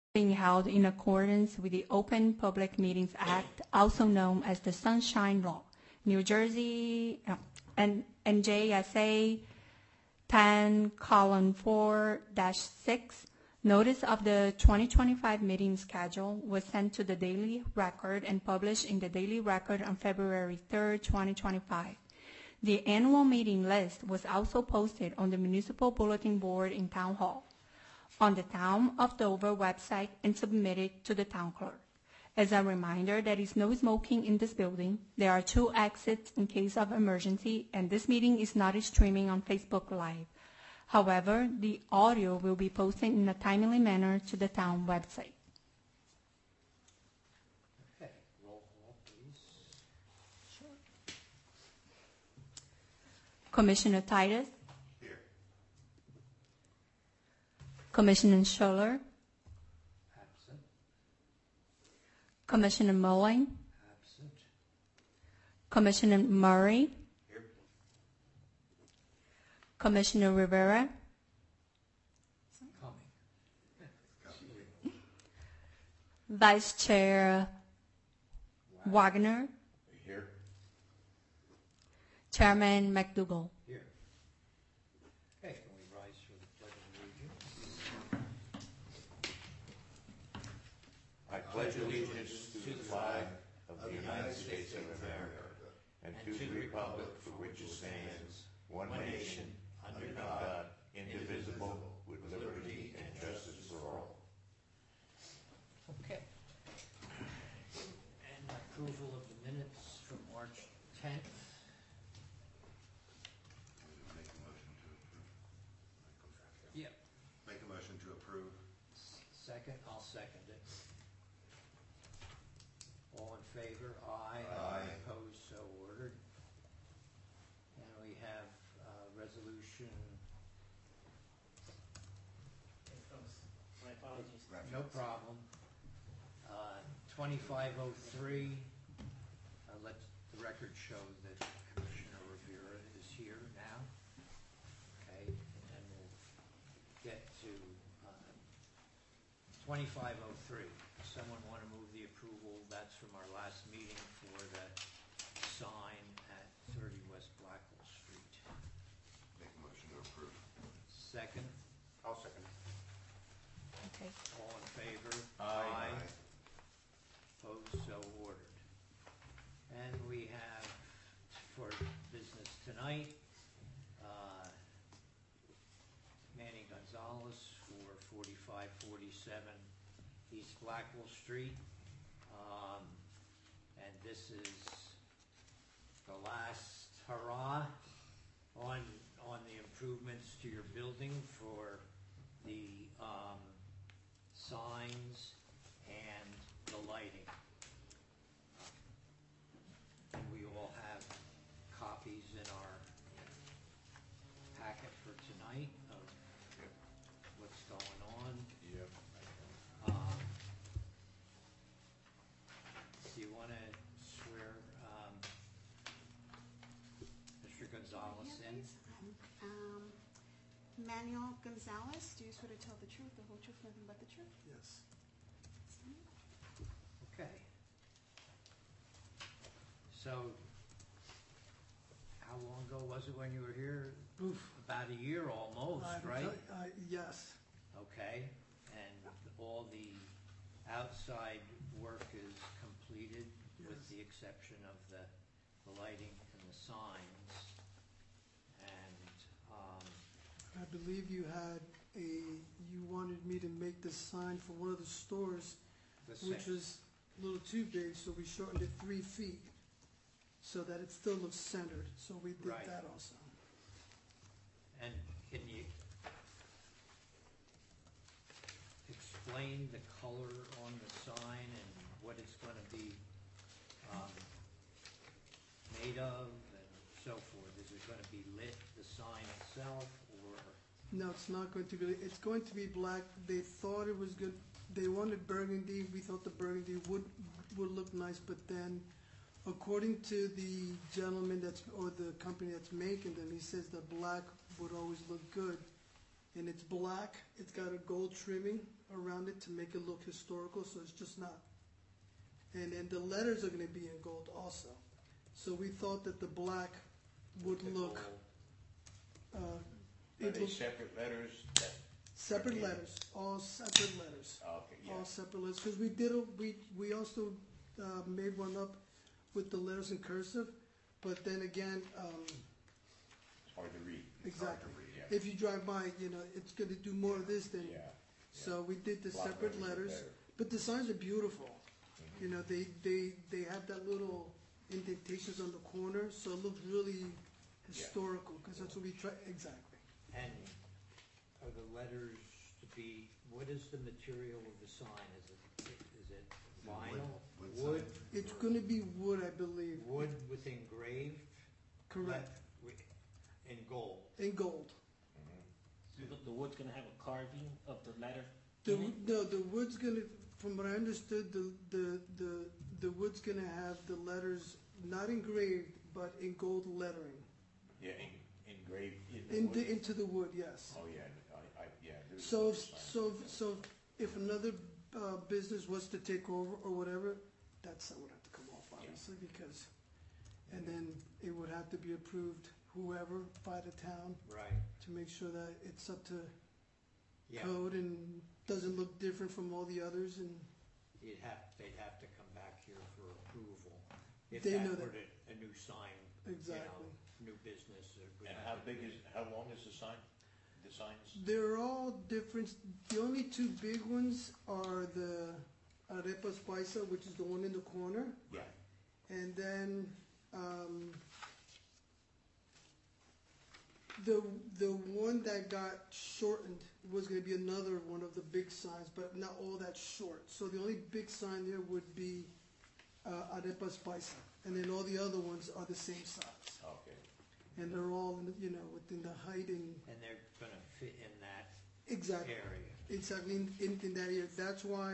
being held in accordance with the Open Public Meetings Act, also known as the Sunshine Law, New Jersey, and NJSA 10:4-6. Notice of the 2025 meeting schedule was sent to the Daily Record and published in the Daily Record on February 3rd, 2025. The annual meeting list was also posted on the Municipal Bulletin Board in Town Hall, on the Town of Dover website, and submitted to the Town Clerk. As a reminder, there is no smoking in this building. There are 2 exits in case of emergency, and this meeting is not streaming on Facebook Live. However, the audio will be posted in a timely manner to the town website. Okay, roll call, please. Sure. Commissioner Titus? Here. Commissioner Schuller? Absent. Commissioner Mullen? Absent. Commissioner Murray? Here. Commissioner Rivera? Coming. Vice Chair Wagner? Here. Chairman McDougall? Here. Okay, can we rise for the Pledge of Allegiance? I pledge allegiance to the flag of the United States of America and to the republic for which it stands, one nation, under God, indivisible, with liberty and justice for all. Okay. And approval of the minutes from March 10th. Make a motion to approve. Yep. Make a motion to approve. Second, I'll second it. All in favor? Aye. Aye. Opposed? So ordered. And we have resolution. My apologies. No problem. 2503. Let the record show that Commissioner Rivera is here now. Okay, and then we'll get to 2503. Someone want to move the approval? That's from our last meeting for the sign at 30 West Blackwell Street. Make a motion to approve. Second, I'll second. Okay. all in favor? Aye. Opposed, so ordered. And we have, for business tonight, Manny Gonzalez for 4547 East Blackwell Street. And this is the last hurrah on the improvements to your building for the signs and the lighting. And we all have copies in our packet for tonight of what's going on. Yep. Do you want to swear Mr. Gonzalez in? Manuel Gonzalez, do you swear to tell the truth, the whole truth, nothing but the truth? Yes. Okay. So, how long ago was it when you were here? Oof. About a year almost, right? Yes. Okay, and all the outside work is completed with Yes. the exception of the lighting and the signs. And, I believe you wanted me to make the sign for one of the stores, which was a little too big, so we shortened it 3 feet so that it still looks centered. So we did Right. that also. And can you explain the color on the sign and what it's going to be made of and so forth? Is it going to be lit, the sign itself, or? No, it's not going to be. It's going to be black. They thought it was good. They wanted burgundy. We thought the burgundy would look nice, but then, according to the gentleman or the company that's making them, he says that black would always look good and it's black. It's got a gold trimming around it to make it look historical, so it's just not. And then the letters are going to be in gold also. So we thought that the black would look. Are It they look separate letters? separate letters, all separate letters. Okay, yeah. All separate letters, because we also made one up with the letters in cursive, but then again, It's hard to read. exactly. Yeah. If you drive by, it's going to do more of this than. Yeah. So we did the Block separate letters are letters, better. but the signs are beautiful. They have that little indentations on the corner, so it looks really historical, because that's what we try, exactly. And are the letters to be, what is the material of the sign? Is it vinyl, Wood wood? sign. It's going to be wood, I believe. Wood with engraved? Correct. In gold? In gold. So the wood's gonna have a carving of the letter? No, the wood's gonna, from what I understood, the wood's gonna have the letters not engraved, but in gold lettering. Yeah, engraved in the wood. Into the wood, yes. Oh, yeah, yeah. there's So, a sign. so if another business was to take over or whatever, that sign would have to come off, obviously, because, and then it would have to be approved, whoever, by the town, Right, to make sure that it's up to yeah. code and doesn't look different from all the others, and They'd have to come back here for approval. If They that know were that. a new sign, exactly. new business. it would And have to be- how long is the sign? The signs? They're all different. The only two big ones are the Arepas Paisa, which is the one in the corner, Yeah. and then the one that got shortened was going to be another one of the big signs, but not all that short. So the only big sign there would be Arepas Paisa, and then all the other ones are the same size, Okay. and they're all within the height and And they're gonna fit in that exactly. area. Exactly, in that area. That's why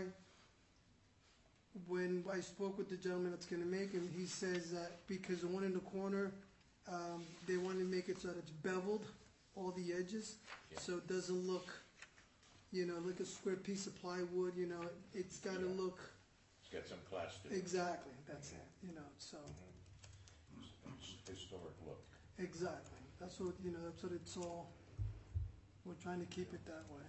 when I spoke with the gentleman that's gonna make him, he says that because the one in the corner, they want to make it so that it's beveled, all the edges, Yeah. so it doesn't look, like a square piece of plywood, it's gotta Yeah. look, It's got some class to it. exactly, that's it, so, It's historic look. exactly. That's what it's all, we're trying to keep it that way.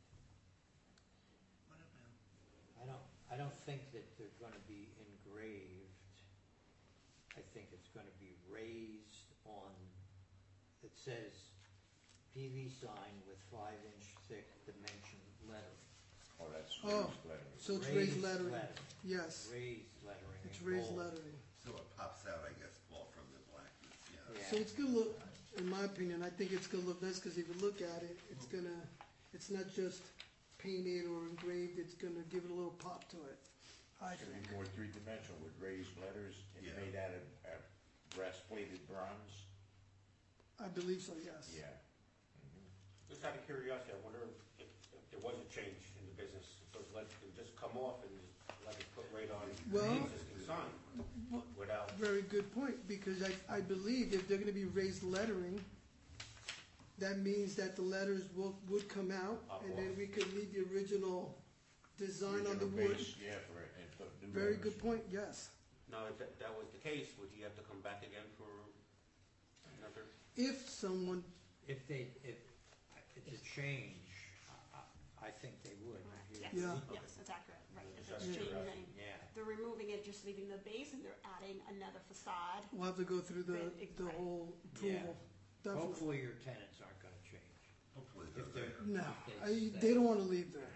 I don't think that they're gonna be engraved. I think it's gonna be raised on, it says PV sign with 5-inch thick dimension lettering. Oh, that's Oh. raised lettering. So it's raised lettering, yes, Raised lettering. it's in raised gold. lettering. So it pops out, I guess, Paul, from the blackness, yeah. Yeah. So it's gonna look, in my opinion, I think it's gonna look nice, because if you look at it, it's not just painted or engraved, it's gonna give it a little pop to it, I It's gonna think. be more three-dimensional with raised letters and Yeah. made out of brass-plated bronze. I believe so, yes. Yeah. Just out of curiosity, I wonder if there was a change in the business, so let it just come off and just let it put right on Well- the existing sign Well, without, very good point, because I believe if they're gonna be raised lettering, that means that the letters would come out, and then we could leave the original design on the Original wood. base, yeah, and put new Very letters. good point, yes. now if that was the case, would he have to come back again for another? If someone, If it's a change, I think they would. Yes, Yeah. yes, that's accurate, right. If That's it's correct. changing, Yeah. they're removing it, just leaving the base, and they're adding another facade. we'll have to go through the Right. whole approval, definitely. Hopefully your tenants aren't gonna change. Hopefully If they're they're, No, They they don't wanna leave there.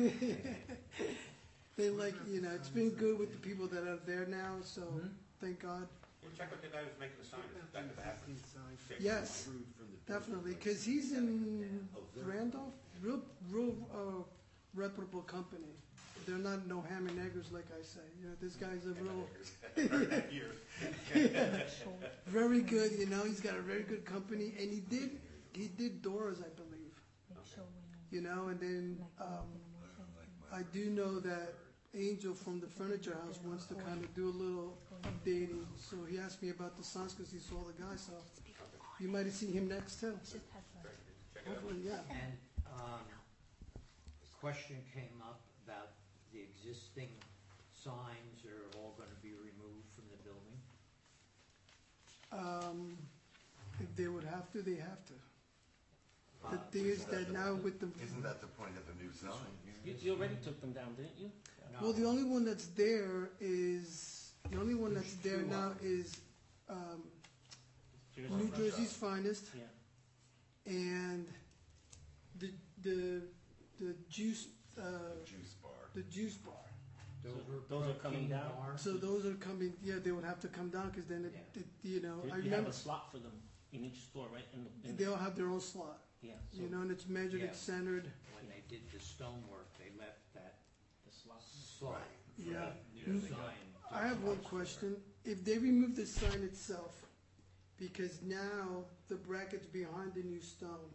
They it's been good with the people that are there now, so thank God. Well, check with the guy who's making the sign, if that could happen. Yes, definitely, because he's in Randolph, real reputable company. They're not no ham and eggers, like I say. This guy's a real, very good. He's got a very good company, and he did doors, I believe. And then I do know that Angel from the Furniture House wants to kind of do a little updating. So he asked me about the signs because he saw the guy. So you might have seen him next too. Hopefully, yeah. and, A question came up about the existing signs are all gonna be removed from the building. If they would have to, they have to. The thing is that now with the, Isn't that the point of the new sign? You already took them down, didn't you? well, the only one that's there is, the only one that's there There's two now of is, Jersey. New Jersey's Finest Yeah. and the juice, Juice bar. the juice bar. Those are coming Protein down? bar. So those are coming, yeah, they would have to come down, cause then Yeah. you know, I You have remember, a slot for them in each store, right? In they all have their own slot, yeah. you know, and it's measured, it's Yeah. centered, When they did the stonework, they left that the slot. slot. yeah. New sign. I have one question. If they remove the sign itself, because now the bracket's behind the new stone,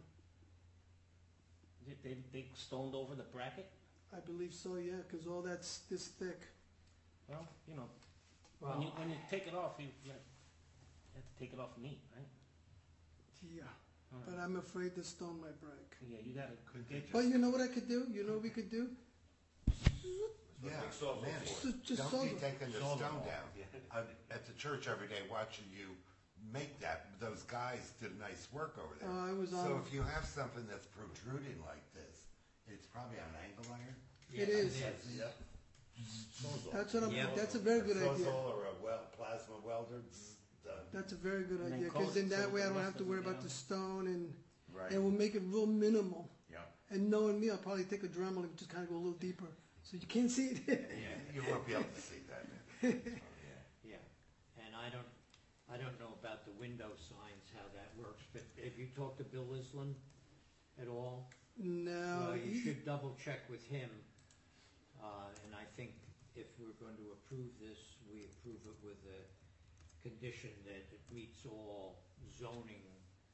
They stoned over the bracket? I believe so, yeah, because all that's this thick. Well, you know, Well, when you take it off, you have to take it off neat, right? Yeah, All but right. I'm afraid the stone might break. Yeah, you gotta Could they get, just- But you know what I could do? You know what we could do? Yeah, Big saw man, for Just don't saw be them. taking the Saw them stone all. down. Yeah. I'm at the church every day watching you make that. Those guys did nice work over there. I was So on, if you have something that's protruding like this, it's probably on angle iron. it is. Yep. That's what I'm, Yeah. that's a very good idea. Or a plasma welder, done. That's a very good And then idea, coat because it then so that way I the don't rust have to worry doesn't about get the stone and Right. we'll make it real minimal. Yeah. And knowing me, I'll probably take a Dremel and just kind of go a little deeper, so you can't see it. You won't be able to see that. Man. Yeah, and I don't know about the window signs, how that works, but have you talked to Bill Islam at all? No, Well, you should double check with him, and I think if we're going to approve this, we approve it with a condition that it meets all zoning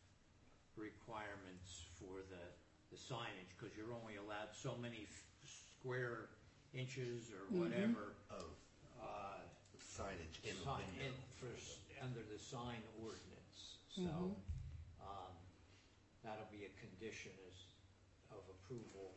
requirements for the signage, because you're only allowed so many square inches or whatever, Of uh, signage in the sign, window. under the sign ordinance, so, Mhm. that'll be a condition of approval,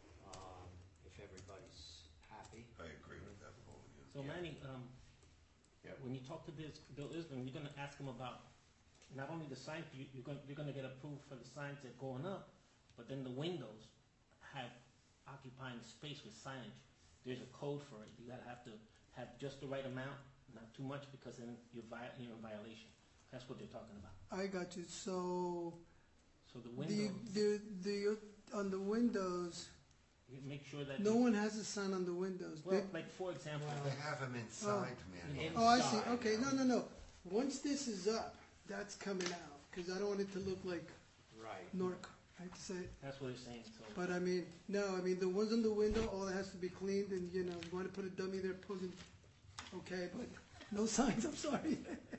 if everybody's happy. I agree with that whole. so Manny, Yeah. when you talk to Bill Islam, you're gonna ask him about not only the signs, you're gonna get approved for the signs that are going up, but then the windows have occupying the space with signage. There's a code for it. You gotta have to have just the right amount, not too much, because then you're in violation. That's what they're talking about. I got you. So So the the window, on the windows, you make sure that. no one has a sign on the windows. Well, like for example, They have them inside, man. you know, Oh, I see. Inside. Okay, no. Once this is up, that's coming out, because I don't want it to look like Right. Norco. I hate to say it. that's what they're saying, so. But I mean, no, I mean, the ones on the window, all that has to be cleaned, and you know, you want to put a dummy there posing, okay, but no signs, I'm sorry.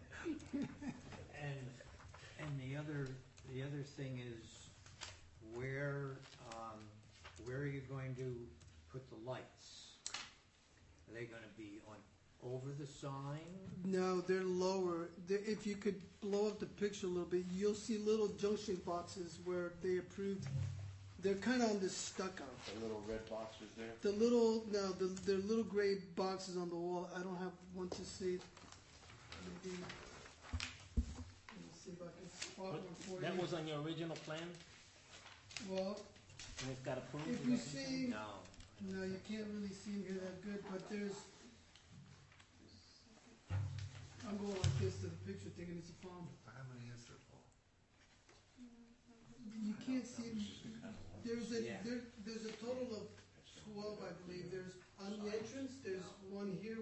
And the other thing is, where are you going to put the lights? Are they gonna be over the sign? No, they're lower. If you could blow up the picture a little bit, you'll see little junction boxes where they approved, they're kind of on this stucco. The little red boxes there? They're little gray boxes on the wall. I don't have one to see. Maybe, let me see if I can spot But one for that you. was on your original plan, Well, and it's got approved? if is you that what you're saying? see, No. no, you can't really see them here that good, but there's, I'm going like this to the picture thinking it's a phone. How many is there, Paul? You can't see, there's Yeah. there's a total of 12, I believe. There's, on the entrance, there's one here.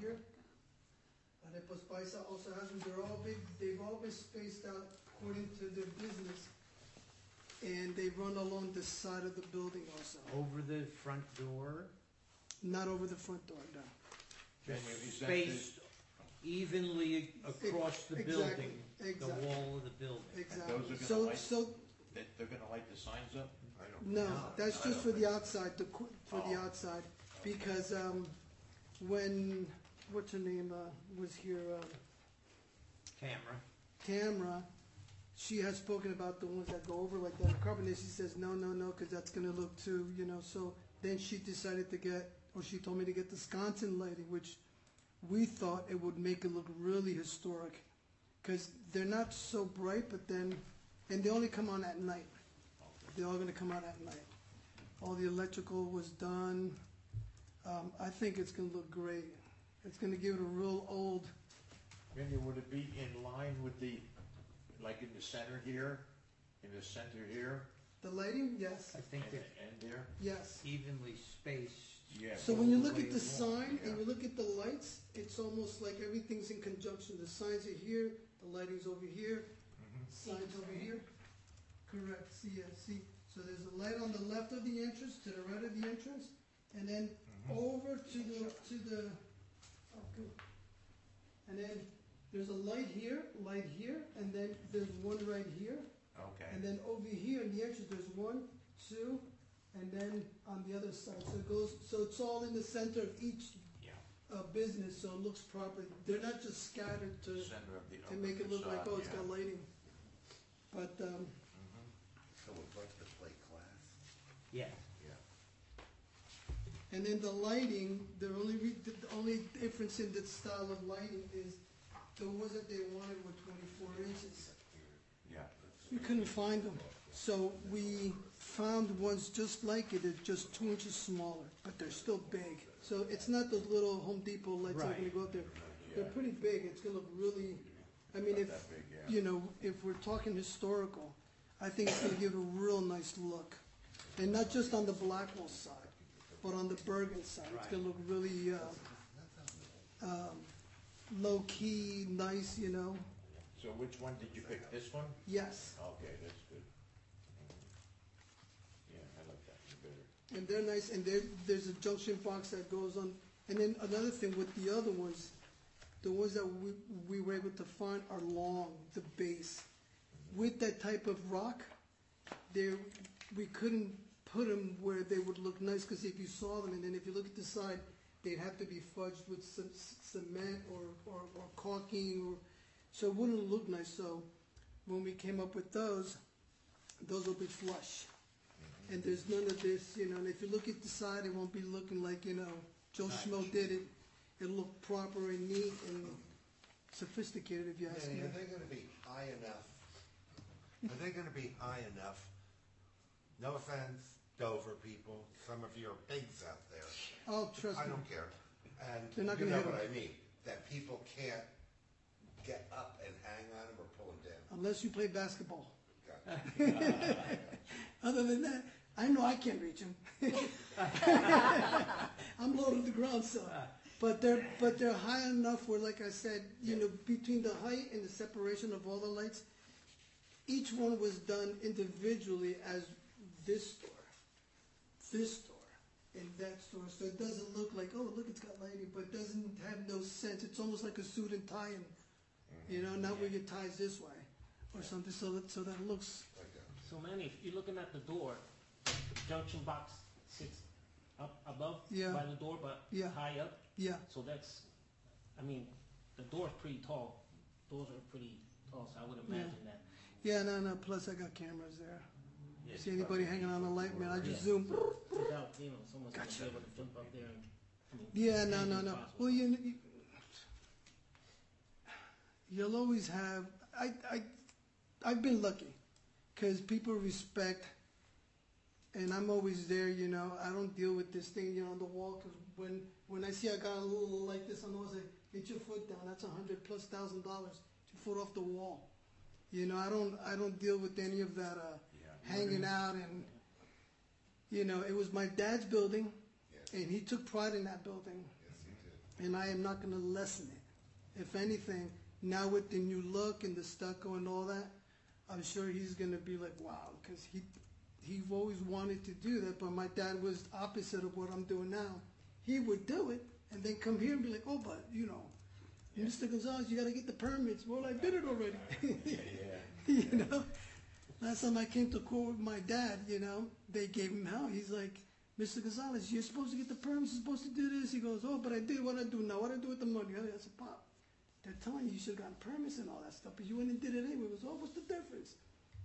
Arepa Spice also has them. They're all big, they've all been spaced out according to their business. And they run along the side of the building also, Over the front door, not over the front door, no. spaced evenly across the Exactly, building, the exactly. wall of the building. Exactly. those are gonna So, light- so, They're gonna light the signs up? I don't. no, that's I just for don't the think- outside, for the outside. Because, when, what's her name, was here, Camera. Tamara, she has spoken about the ones that go over like that carpet, and she says, no, because that's gonna look too, so then she decided to get, or she told me to get the sconson lighting, which we thought it would make it look really historic, because they're not so bright, but then, and they only come on at night. They're all gonna come out at night. All the electrical was done. I think it's gonna look great. It's gonna give it a real old, Randy, would it be in line with the, like in the center here, the lighting, yes, I think they're and there? yes. evenly spaced. Yeah. So when you look Way at the you want, sign and you look at the lights, it's almost like everything's in conjunction. The signs are here, the lighting's over here, signs over here. Correct, see. So there's a light on the left of the entrance, to the right of the entrance, and then over to the, oh, good. And then there's a light here, and then there's one right here. Okay. And then over here in the entrance, there's 1, 2, and then on the other side. So it goes, so it's all in the center of each Yeah. business, so it looks proper. They're not just scattered to Center of the make it look like, facade, oh, it's yeah. got lighting. But So it's like the play class. Yeah. Yeah. and then the lighting, the only difference in the style of lighting is the ones that they wanted were 24 inches. Yeah. We couldn't find them, so we found ones just like it. They're just 2 inches smaller, but they're still big. So it's not those little Home Depot lights that are gonna Right. go up there. They're pretty big. It's gonna look really. I mean, if that big, yeah. if we're talking historical, I think it's gonna give it a real nice look, and not just on the Blackwell side, but on the Bergen side. It's gonna look really low key, nice. So which one did you pick? This one? Yes. Okay, that's good. Yeah, I like that one better. And they're nice, and there's a junction box that goes on. And then another thing with the other ones, the ones that we were able to find are long, the base. With that type of rock, we couldn't put them where they would look nice, because if you saw them, and then if you look at the side, they'd have to be fudged with some cement or caulking, so it wouldn't look nice. So when we came up with those will be flush. And there's none of this, and if you look at the side, it won't be looking like, Joe Schmo did it. It'll look proper and neat and sophisticated, if you ask me. Are they gonna be high enough? Are they gonna be high enough? No offense, Dover people, some of you are pigs out there. Oh, trust I me. don't care. And They're not you gonna know hit what 'em. I mean, that people can't get up and hang on them or pull them down. Unless you play basketball. Gotcha. Other than that, I know I can't reach them. I'm low to the ground, so. But they're high enough where, like I said, between the height and the separation of all the lights, each one was done individually as this store, and that store. So it doesn't look like, oh, look, it's got lighting, but it doesn't have no sense. It's almost like a suit and tie, not where your tie's this way or something, so that it looks. Like that. So Manny, if you're looking at the door, the junction box sits up above Yeah. by the door, but Yeah. high up. Yeah. So that's, the door's pretty tall. Doors are pretty tall, so I would imagine that. Yeah, no. Plus, I got cameras there. Yeah, See anybody hanging on the light, man? I just Yeah. zoom. Without, someone's gonna be able to jump up there and. Yeah, no. anything's possible. Well, you'll always have. I've been lucky, because people respect, and I'm always there. I don't deal with this thing, on the wall. Because when I see a guy a little like this, I'm always like, get your foot down. That's $100,000+. Your foot off the wall. I don't deal with any of that hanging out, and it was my dad's building, and he took pride in that building. Yes, you did. And I am not going to lessen it. If anything, now with the new look and the stucco and all that, I'm sure he's going to be like, wow, because he always wanted to do that, but my dad was opposite of what I'm doing now. He would do it and then come here and be like, oh, but, Mr. Gonzalez, you got to get the permits. Well, I did it already. Yeah. Last time I came to court with my dad, they gave him hell. He's like, Mr. Gonzalez, you're supposed to get the permits, you're supposed to do this. He goes, oh, but I did what I do now. What do I do with the money? I said, Pop, they're telling you should have gotten permits and all that stuff, but you went and did it anyway. It was, oh, what's the difference?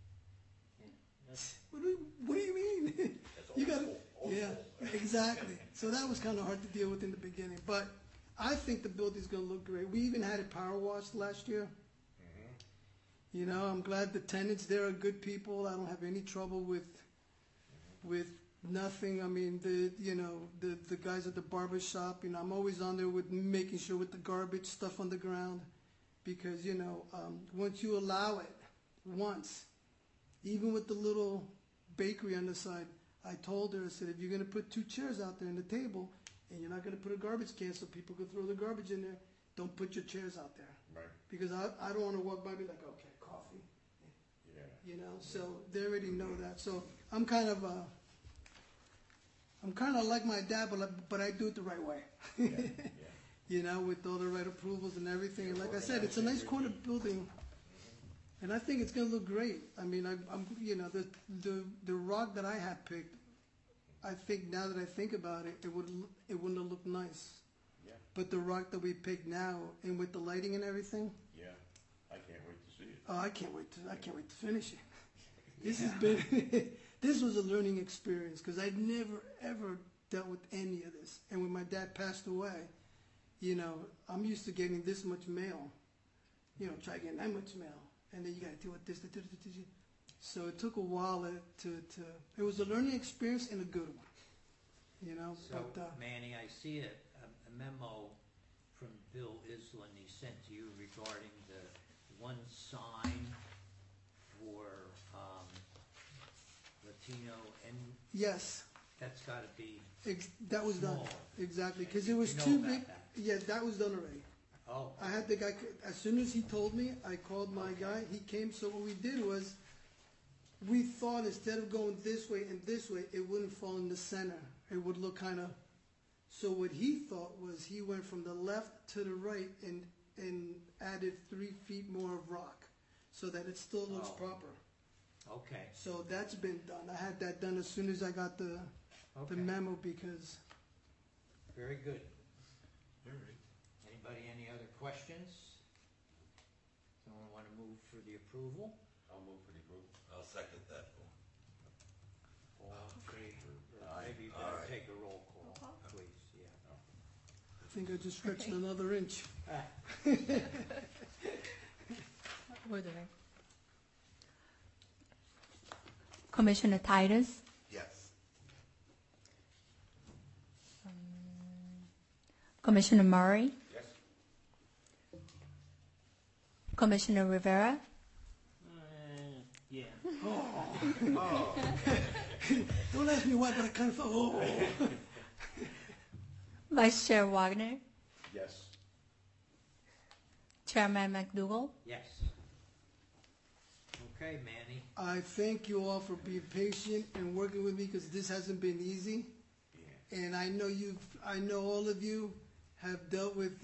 What do you mean? You got to, yeah, exactly. So that was kind of hard to deal with in the beginning, but I think the building's going to look great. We even had it power washed last year. You know, I'm glad the tenants there are good people. I don't have any trouble with nothing. I mean, the guys at the barber shop, you know, I'm always on there with making sure with the garbage stuff on the ground, because, you know, once you allow it once, even with the little bakery on the side, I told her, I said, if you're going to put 2 chairs out there on the table and you're not going to put a garbage can so people can throw the garbage in there, don't put your chairs out there. Right. Because I don't want to walk by and be like, okay, coffee. Yeah. You know, so they already know that. So I'm kind of like my dad, but I do it the right way. Yeah. Yeah. You know, with all the right approvals and everything. And like I said, it's a nice corner building, and I think it's going to look great. I mean, I'm you know, the rock that I had picked, I think now that I think about it, it wouldn't have looked nice. Yeah. But the rock that we picked now, and with the lighting and everything, Yeah. I can't wait to see it. oh, I can't wait to finish it. This has been, this was a learning experience because I'd never ever dealt with any of this. And when my dad passed away, you know, I'm used to getting this much mail. You know, try getting that much mail, and then you got to deal with this. So it took a while to. It was a learning experience and a good one. You know, So, but Manny, I see a memo from Bill Island he sent to you regarding the one sign for Latino, and yes, that's got to be that was done small. exactly because it was You know too about big. that. Yeah, that was done already. Oh, I had the guy, as soon as he told me, I called my guy, he came, so what we did was, we thought instead of going this way and this way, it wouldn't fall in the center. It would look kind of, so what he thought was, he went from the left to the right and added 3 feet more of rock, so that it still looks Oh. proper. okay. So that's been done. I had that done as soon as I got the Okay. memo, because, Very good. All right. Anybody, any other questions? Someone want to move for the approval? I'll move for the approval. I'll second that. All in favor? Or Aye. maybe you All better right. take a roll call, Roll call? please, yeah. I think I just stretched another inch. We're doing. Commissioner Titus, Yes. Commissioner Murray, Yes? Commissioner Rivera, Yeah. Don't ask me why, but I kind of thought, oh. Vice Chair Wagner, Yes. Chairman McDougall. Yes. Okay, Manny. I thank you all for being patient and working with me because this hasn't been easy. Yeah. And I know all of you have dealt with,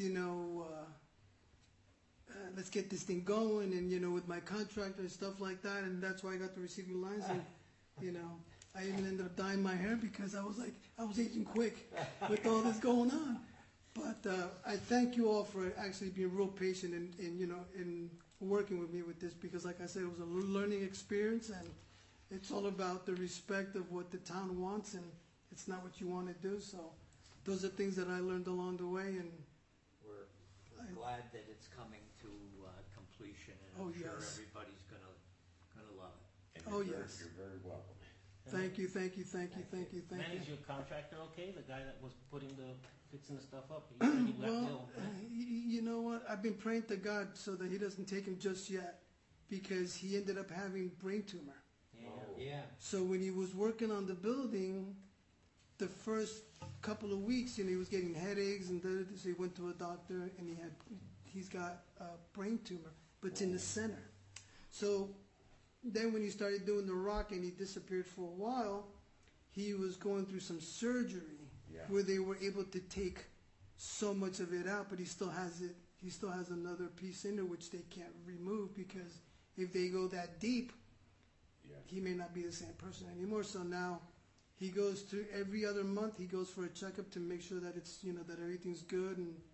let's get this thing going and, with my contractor and stuff like that. And that's why I got the receiving lines. And, I even ended up dyeing my hair because I was aging quick with all this going on. But I thank you all for actually being real patient and working with me with this because, like I said, it was a learning experience, and it's all about the respect of what the town wants, and it's not what you want to do. So those are things that I learned along the way, and We're glad that it's coming to completion, and Oh, I'm sure yes. everybody's gonna love it. And Oh, you're yes. You're very welcome. thank you. Manage your contractor okay? The guy that was fixing the stuff up. He said he left Well, ill. you know what? I've been praying to God so that He doesn't take him just yet, because he ended up having brain tumor. Yeah. So when he was working on the building, the first couple of weeks, he was getting headaches, and so he went to a doctor, and he's got a brain tumor, but it's in the center. So then when he started doing the rock and he disappeared for a while, he was going through some surgery Yeah. where they were able to take so much of it out, but he still has it. He still has another piece in there which they can't remove, because if they go that deep, Yeah. he may not be the same person anymore. So now he goes to every other month. He goes for a checkup to make sure that it's that everything's good, and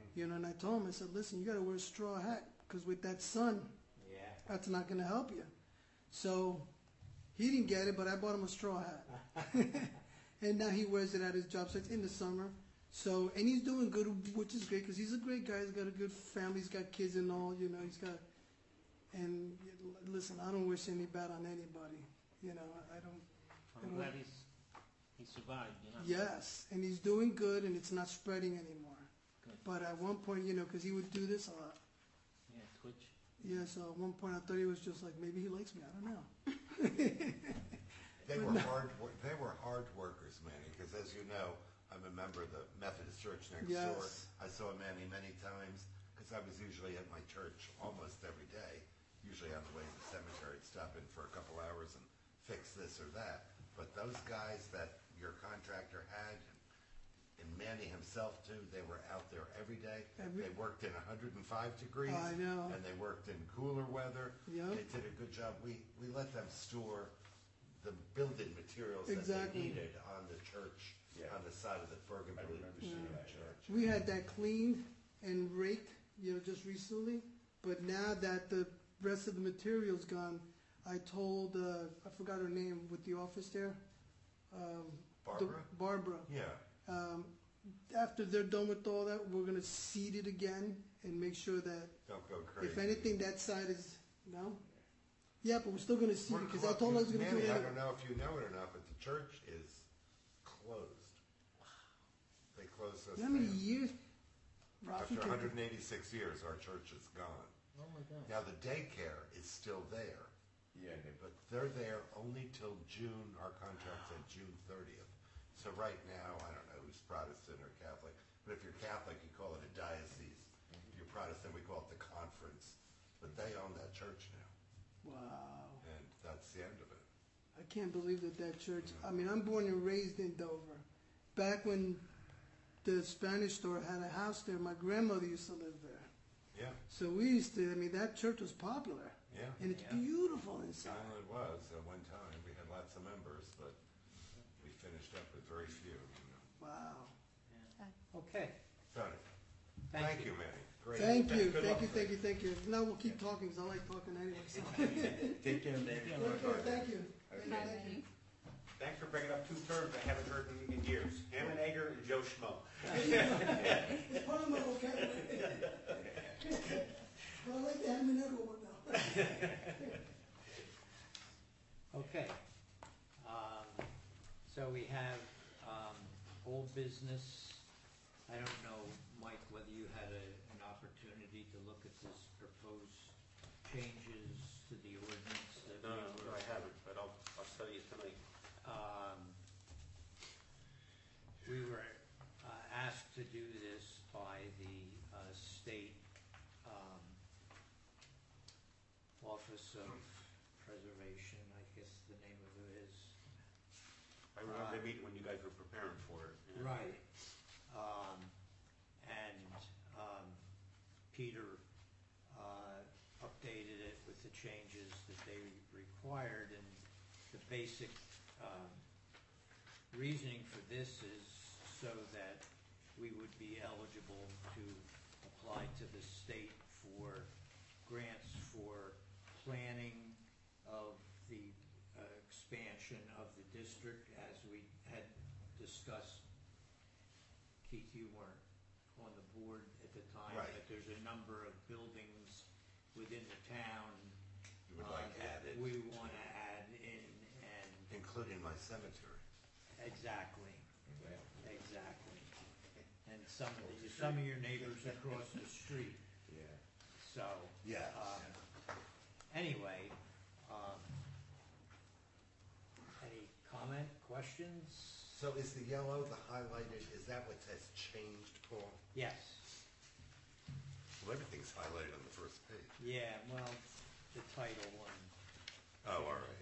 You know, and I told him, I said, listen, you got to wear a straw hat because with that sun, Yeah. that's not going to help you. So he didn't get it, but I bought him a straw hat. And now he wears it at his job site in the summer. So, and he's doing good, which is great because he's a great guy. He's got a good family. He's got kids and all, you know, he's got, and listen, I don't wish any bad on anybody. You know, I don't. I'm glad he survived, you know. Yes, and he's doing good, and it's not spreading anymore. Good. But at one point, you know, because he would do this a lot. Yeah, Twitch. Yeah, so at one point I thought he was just like, maybe he likes me. I don't know. They were hard workers, Manny, because as you know, I'm a member of the Methodist Church next Yes. door. I saw Manny many times because I was usually at my church almost every day. Usually on the way to the cemetery, I'd stop in for a couple hours and fix this or that. But those guys that your contractor had, and Manny himself too, they were out there every day. They worked in 105 degrees. I know. And they worked in cooler weather. Yep. They did a good job. We let them store the building materials that Exactly. they needed on the church, on the side of the Bergen church. We had that cleaned and raked, you know, just recently. But now that the rest of the material's gone, I told, I forgot her name with the office there. Barbara? Barbara. Yeah. After they're done with all that, we're going to seed it again and make sure that Don't go crazy. if anything, that side is, no? Yeah, but we're still going to seed it because I told her I was going to do Manny, it. I don't know if you know it or not, but the church is closed. They closed us How many down. years? After Rafi, 186 years, our church is gone. Oh my God. Now, the daycare is still there. Yeah, But they're there only till June. Our contract's at June 30th. So right now, I don't know who's Protestant or Catholic, but if you're Catholic, you call it a diocese. If you're Protestant, we call it the conference. But they own that church now, wow. and that's the end of it. I can't believe that church, I mean, I'm born and raised in Dover. Back when the Spanish store had a house there, my grandmother used to live there. Yeah, So we used to, I mean, that church was popular. yeah. And it's beautiful inside. Well, it was at one time. We had lots of members, but we finished up with very few. You know. Wow. Okay, Tony, thank you. Manny. Great. Thank you, Good luck. thank you. Now we'll keep talking because I like talking anyway. So. Take care, Manny. Thank you. Okay. Thanks for bringing up two terms I haven't heard in years. Hammenegger and Joe Schmo. It's part of my vocabulary. But I like the Hamanego one now. Okay. So we have old business. I don't know, Mike, whether you had an opportunity to look at this proposed changes to the ordinance that No, we were. I haven't, but I'll study it tonight. We were asked to do this by the state Office of Preservation, I guess the name of it is. I remember the meeting when you guys were preparing for it. Yeah. Right. Peter updated it with the changes that they required, and the basic reasoning for this is so that we would be eligible to apply to the state for grants for planning of the expansion of the district, as we had discussed. Keith, you weren't on the board at the time, Right. but there's a number of buildings within the town You would like added, we want to add in, and including my cemetery. exactly, and some of your neighbors across the street. Yeah. So. Yes. Anyway, any comment, questions? So is the yellow, the highlighted, is that what has changed, Paul? Yes. Well, everything's highlighted on the first page. Yeah, well, the title one. Oh, all right.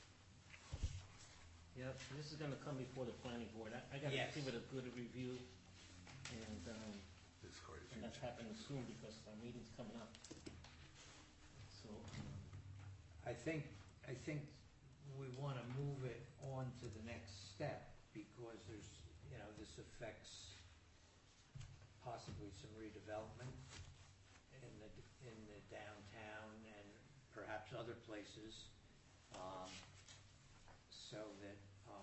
Yeah, this is gonna come before the planning board. I gotta Yes. give it a good review, and There's quite a few. that's happening soon because our meeting's coming up. So, I think we want to move it on to the next step because there's, this affects possibly possibly some redevelopment in the downtown and perhaps other places, so that,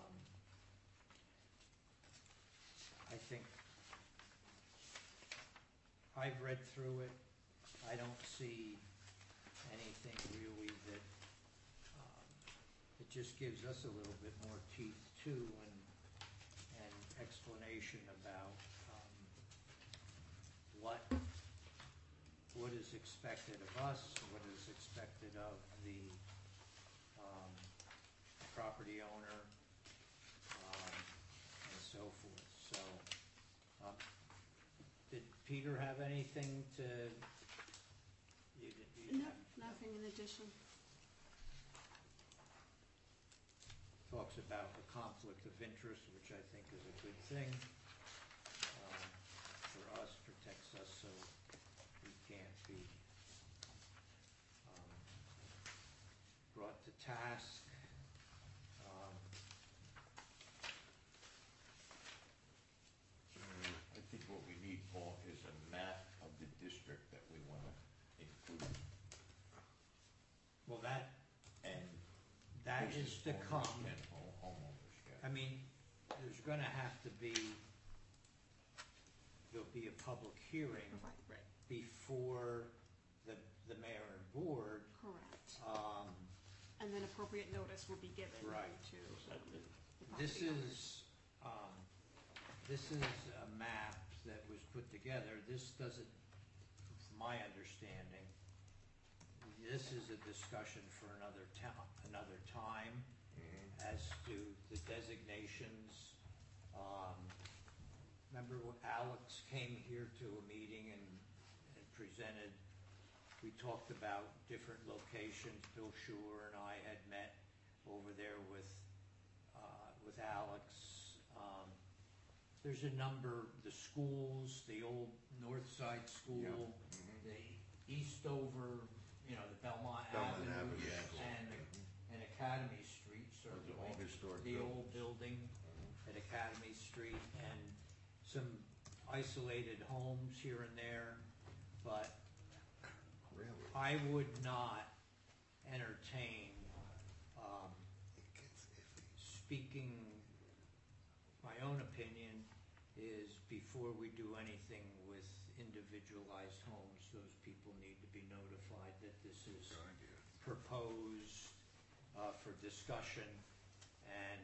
I think, I've read through it, I don't see anything really that, it just gives us a little bit more teeth too, and explanation about, what is expected of us, what is expected of the, property owner, and so forth, so, did Peter have anything to, you No, have- nothing in addition. talks about a conflict of interest, which I think is a good thing for us, protects us so we can't be brought to task. I think what we need, Paul, is a map of the district that we want to include. Well, that And is business to owners come. and homeowners, yeah. I mean, there's gonna have to be, there'll be a public hearing Right. before the mayor and board. Correct. Um, And then appropriate notice will be given Right. to the This property owners. this is a map that was put together. This doesn't, from my understanding, this is a discussion for another time as to the designations. Remember when Alex came here to a meeting and presented, we talked about different locations. Bill Schuer and I had met over there with Alex. There's a number, the schools, the old North Side School, the Eastover, the Belmont Avenue, and Academy Street, Those are all certainly. historic The buildings. old building at Academy Street, and some isolated homes here and there, but Really? I would not entertain, It gets iffy. speaking, my own opinion is before we do anything with individualized homes, those people need to be notified that this is Good idea. proposed for discussion, and,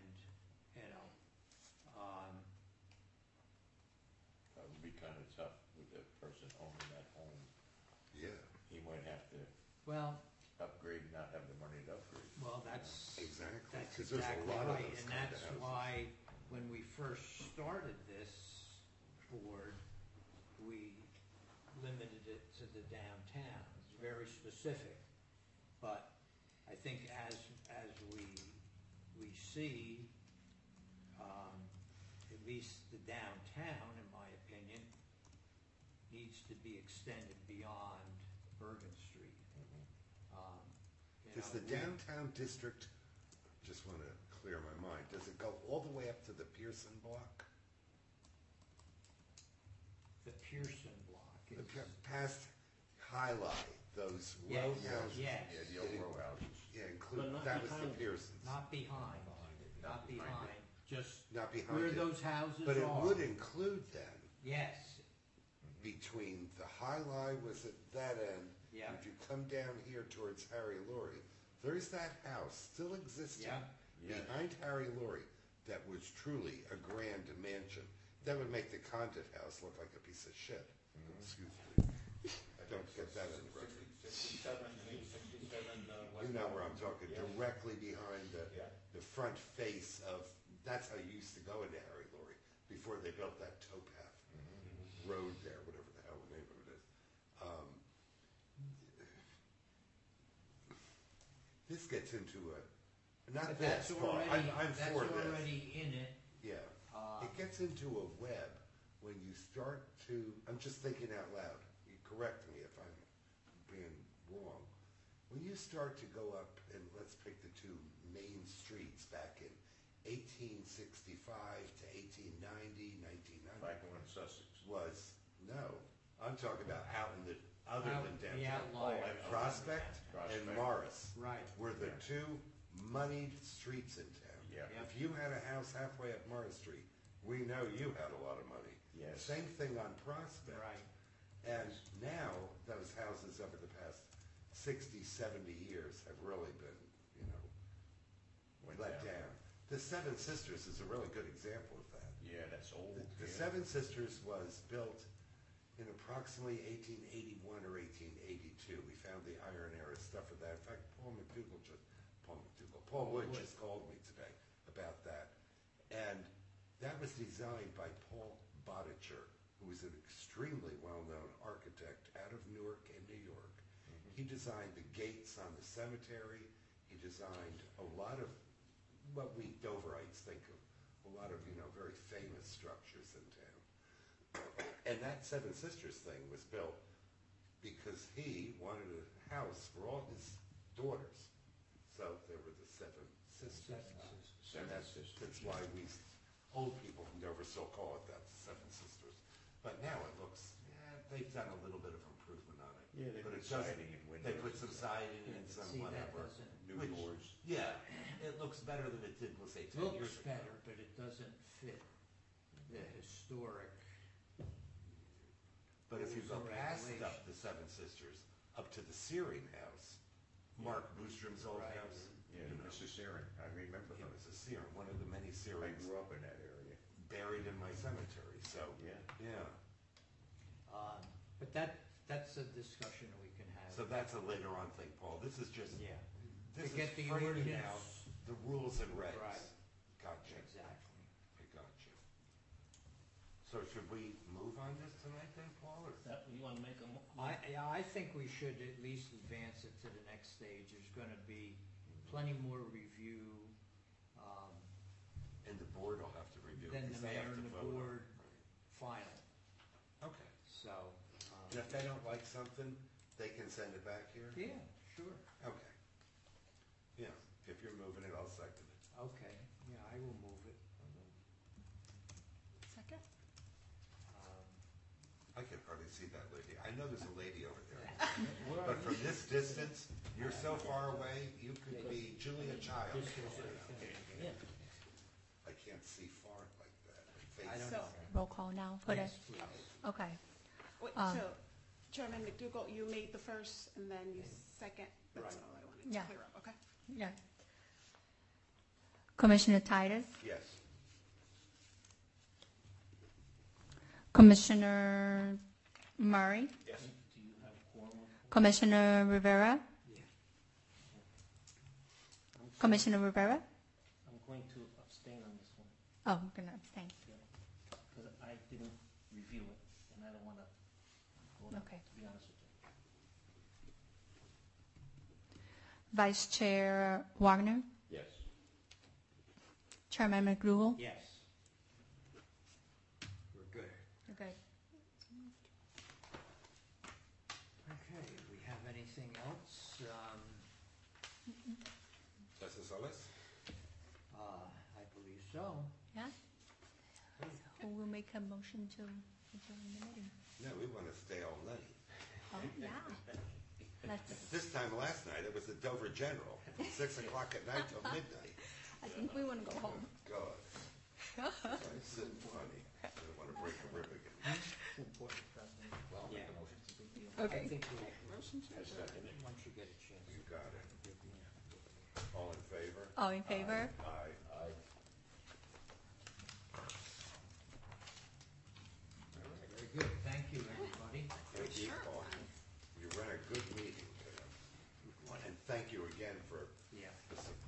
That would be kind of tough with the person owning that home. Yeah, He might have to well, upgrade, not have the money to upgrade. that's exactly. That's 'Cause there's a exactly lot of right, those and kind of that's houses. why, when we first started this board, we limited it to the downtown. It's very specific, but I think as we see, at least the downtown, in my opinion, needs to be extended beyond Bergen Street. Does the downtown district, just want to clear my mind, does it go all the way up to the Pearson block? The Pearson block The is. past Highlight, those Yes, row houses? yes. Yeah, the old row houses. Yeah, But include, not that was the behind it. Pearsons. Not behind, not behind, just Not behind where it. those houses are. But it would include then, Yes, between the High Line was at that end. Yeah. Would you come down here towards Harry Laurie? There's that house still existing Yeah. Yes. behind Harry Laurie that was truly a grand mansion. That would make the Condit house look like a piece of shit. Excuse me. I don't get that in the record. 67, You know where I'm talking, Yeah. directly behind Yeah. the front face of, that's how you used to go into Harry Laurie, before they built that towpath road there, whatever the hell the name of it is. This gets into not but this that's part, already, I'm that's for this. already in it. Yeah, it gets into a web when you start to, I'm just thinking out loud, you correct me if I'm being wrong. When you start to go up, and let's pick the two main streets back in 1865 to 1890, 1990, Franklin and Sussex. was, no, talking about out in the, other than The downtown. outlier. And Prospect and Prospect. Morris Right. were the Yeah. two moneyed streets in town. Yeah. If you had a house halfway up Morris Street, we know you had a lot of money. Yes. Same thing on Prospect. Right. And now, those houses over the past 60, 70 years have really been, you know, Went let down. The Seven Sisters is a really good example of that. Yeah, that's old. The yeah. Seven Sisters was built in approximately 1881 or 1882. We found the Iron Era stuff of that. In fact, Paul Wood just called me today about that. And that was designed by Paul Bodicher, who was an extremely well-known architect out of Newark in New York. He designed the gates on the cemetery. He designed a lot of what we Doverites think of, a lot of, you know, very famous structures in town. And that Seven Sisters thing was built because he wanted a house for all his daughters. So there were the Seven Sisters. And that's why we, old people from Dover still call it that, the Seven Sisters. But now it looks, they've done a little bit of improvement on it. Yeah, they But put it doesn't- siding and windows. They put some siding and some See, that whatever. doesn't, New Which- doors. Yeah, it looks better than it did, let's say, 10 years looks ago. better, but it doesn't fit the historic. But if you go rules and past up regulations. the Seven Sisters, up to the Searing House, Mark Boostром's old Right. house. Yeah, you know, Mrs. Searing, I remember It her. was a Searing, one of the many I Searings grew up in that area. buried in my cemetery, so, Yeah. yeah. But that's a discussion we can have. So that's a later on thing, Paul. This is just, Yeah, this To get is the framing ordinance- out the rules and regs. Right. Gotcha. exactly. I gotcha. So should we move on this tonight then, Paul, or? That, you wanna make a I think we should at least advance it to the next stage. There's gonna be plenty more review, And the board will have to review it. then the because they have mayor to and the vote on it. board final, Okay. so. And if they don't like something, they can send it back here? Yeah, sure, Okay. Yeah, if you're moving it, I'll second it. okay, yeah, I will move it. Second? I can hardly see that lady. I know there's a lady over there. But from this distance, you're so far away, you could be Julia Childs. Yeah. I can't see far like that. I don't So- know. Roll call now for Yes, this. please. Okay. Wait, Um, so Chairman McDougal, you made the first and then you second. That's Right. all I wanted to Yeah. clear up, okay? Yeah. Commissioner Titus, Yes. Commissioner Murray, Yes. Do you have quorum? Commissioner Rivera, Yeah. Commissioner Rivera. I'm going to abstain on this one, Oh, I'm gonna abstain. because I didn't review it, and I don't wanna vote on it, Okay. to be honest with you. Vice Chair Wagner, Yes. Chairman McDougal. Yes. We're good. Okay. Okay, we have anything else? Justice Ellis? I believe so. Yeah. Who will make a motion to adjourn the meeting? No, we want to stay all night. Oh, yeah. Let's, This time last night, it was the Dover General, from 6 o'clock at night till midnight. I think we wanna go home. God. It's so funny. I don't want to break a rib again. It's important, President. Well, I'll Yeah. make a motion. It's a big deal. I Okay. think we'll, Motion to I second it. once you get a chance. You got it. All in favor? All in favor? Aye. Aye. Very good, thank you, everybody. Thank you, Paul. You ran a good meeting today. And thank you again for Yeah. the support.